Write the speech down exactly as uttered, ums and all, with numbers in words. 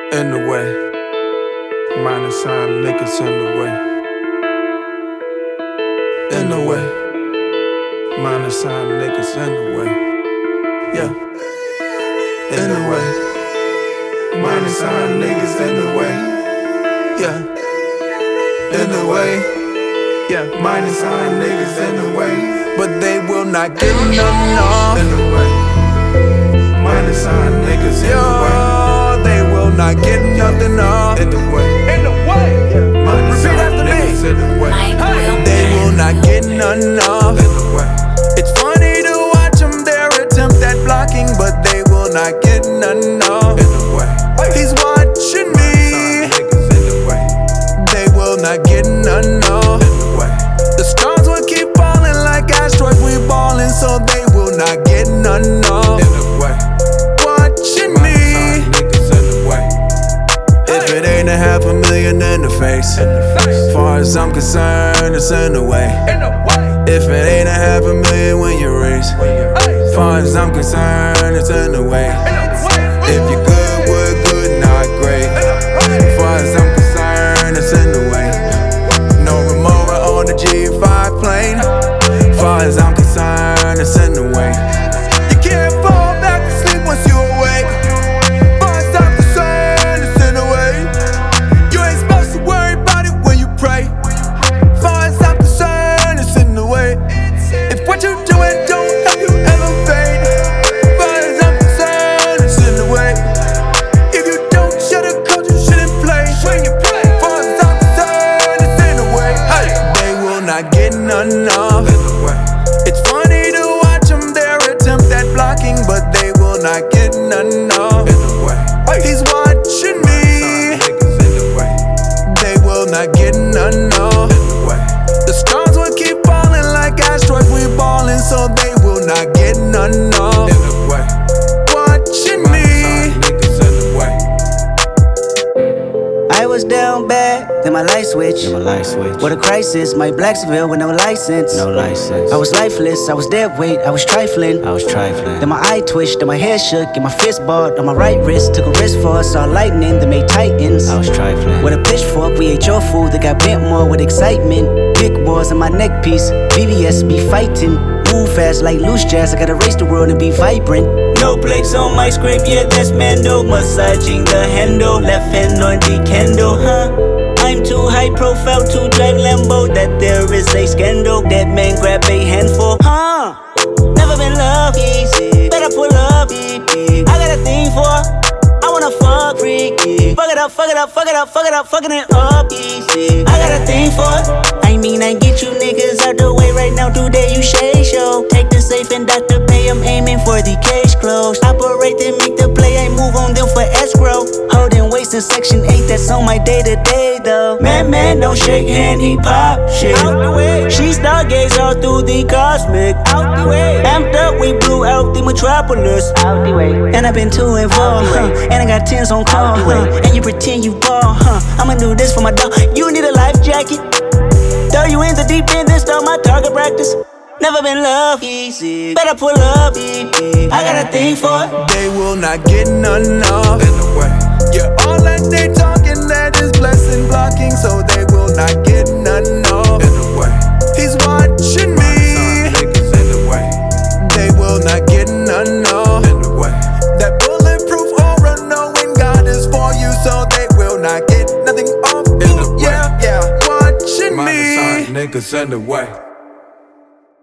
in the way. Minus sign niggas in the way. In the way. Minus sign niggas in the way. Yeah. In the way. Minus sign niggas in the way. Yeah. In the way. Yeah. Minus sign niggas in the way. But they will not get nothing off. In the way. Minus sign niggas in the way. They will not get nothing off. In the way. In the way. Yeah. Minus sign niggas in the way. They will not get nothing off. In the way. It's funny to watch them, their attempt at blocking, but they will not get nothing off. In the way. He's watching me. In the way. They will not get nothing off. In the way. The stars will keep falling like asteroids, we ballin', so they will not get nothing off. In the way. Watching me. In the way. If it ain't a half a million in the face, as far as I'm concerned, it's in the way. If it ain't a half a million when you raise, as far as I'm concerned, it's in the way. If you're good, we're good, not great. As far as I'm concerned, it's in the way. No Remora on the G five plane. As far as I'm concerned, it's in the way. You can't fall back to sleep once you awake. As far as I'm concerned, it's in the way. You ain't supposed to worry about it when you pray. As far as I'm concerned, it's in the way. If what you doing don't help you elevate, as far as I'm concerned, it's in the way. If you don't shut a coach, you shouldn't play. As far as I'm concerned, it's in the way. They will not get nothing off. It's funny to watch them, their attempt at blocking, but they will not get nothing off. He's watching me. They will not get nothing off. The stars will keep falling like asteroids, we ballin', so they will not get nothing off. Watching me. I was down bad, then my light switch. Then my light switch. What a crisis, my Blacksville with no license. No license. I was lifeless, I was dead weight, I was trifling. I was trifling. Then my eye twitched, then my head shook, and my fist balled on my right wrist. Took a risk for us, saw lightning that made titans. I was trifling. With a pitchfork, we ate your food that got bent more with excitement. Big wars in my neck piece, B B S be fighting. Move fast like loose jazz, I gotta race the world and be vibrant. No plates on my scrape, yeah, that's Mando. Massaging the handle, left hand on the candle, huh? I'm too high profile to drive Lambo. That there is a scandal, that man grab a handful, huh? Never been loved easy, better pull up, I got a thing for, I wanna fuck freaky. Fuck it up, fuck it up, fuck it up, fuck it up, fucking it up easy. I got a thing for, I mean I get you niggas out the way right now. Today you shade show. Take the safe and Doctor Pay, I'm aiming for the case closed. Operate and make the play, I move on them for escrow. Holding waist in section eight, that's on my day to day though. Man, man, don't shake hand, he pop shit. Out the way. She stargaze all through the cosmic. Out the way. Amped up, we blew out the metropolis. Out the way. And I've been too involved, huh? And I got tens on call, huh? And you pretend you ball, huh? I'ma do this for my dog. You need a life jacket. Throw you in the deep end, then start my target practice. Never been loved easy, better pull up, I got a thing for it. They will not get nothing off. In the way. Yeah, all that they talking, that is blessing blocking, so they will not get nothing off. In the way. He's watching me. In the way. They will not get nothing off. In the way. That bulletproof aura, knowing God is for you, so they will not get nothing off. In the way. Yeah, yeah. Watching me. Niggas in the way.